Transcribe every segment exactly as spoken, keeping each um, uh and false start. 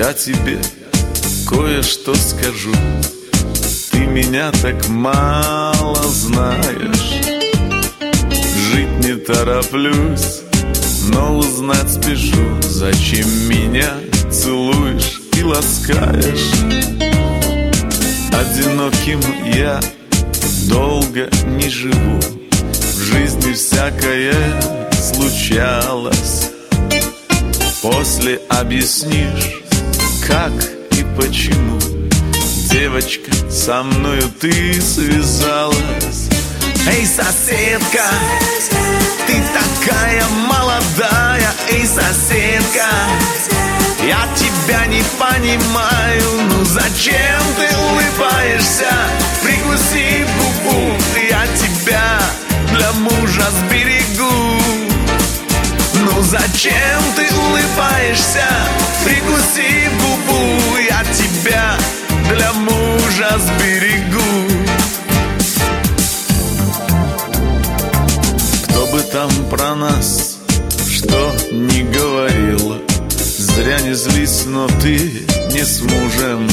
Я тебе кое-что скажу. Ты меня так мало знаешь. Жить не тороплюсь, но узнать спешу, зачем меня целуешь и ласкаешь. Одиноким я долго не живу. В жизни всякое случалось. После объяснишь, как и почему, девочка, со мною ты связалась. Эй, соседка, ты такая молодая. Эй, соседка, я тебя не понимаю. Ну зачем ты улыбаешься? Прикуси губу, я тебя для мужа сберегу. Ну зачем ты улыбаешься? Прикуси губу, я тебя для мужа сберегу. Кто бы там про нас что ни говорил, зря не злись, но ты не с мужем.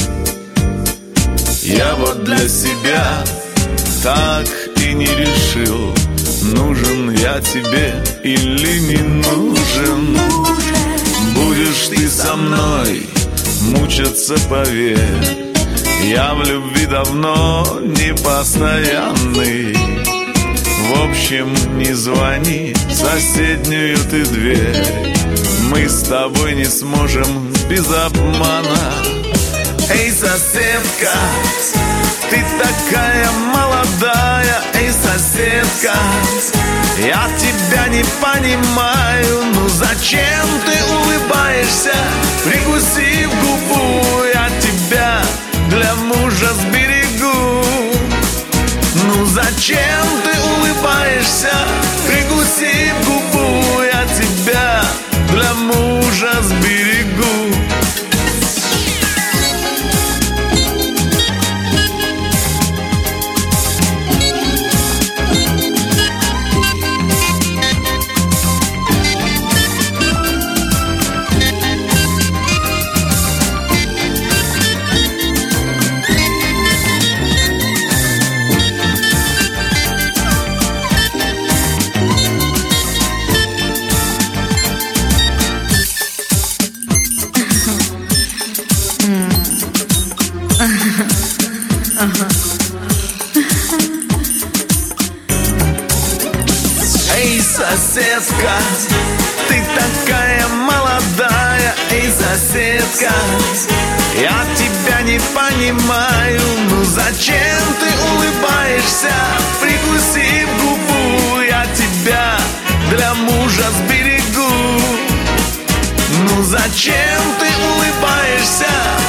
Я вот для себя так и не решил, нужен я тебе или не нужен. Будешь ты со мной мучаться, поверь, я в любви давно не постоянный. В общем, не звони в соседнюю ты дверь, мы с тобой не сможем без обмана. Эй, соседка, ты такая молодая. Эй, соседка, я тебя не понимаю. Ну зачем ты улыбаешься? Прикуси губу, я тебя для мужа сберегу. Ну зачем ты улыбаешься? Прикуси губу, я тебя для мужа сберегу. Эй, соседка, ты такая молодая. Эй, соседка, я тебя не понимаю. Ну зачем ты улыбаешься? Прикуси губу, я тебя для мужа сберегу. Ну зачем ты улыбаешься?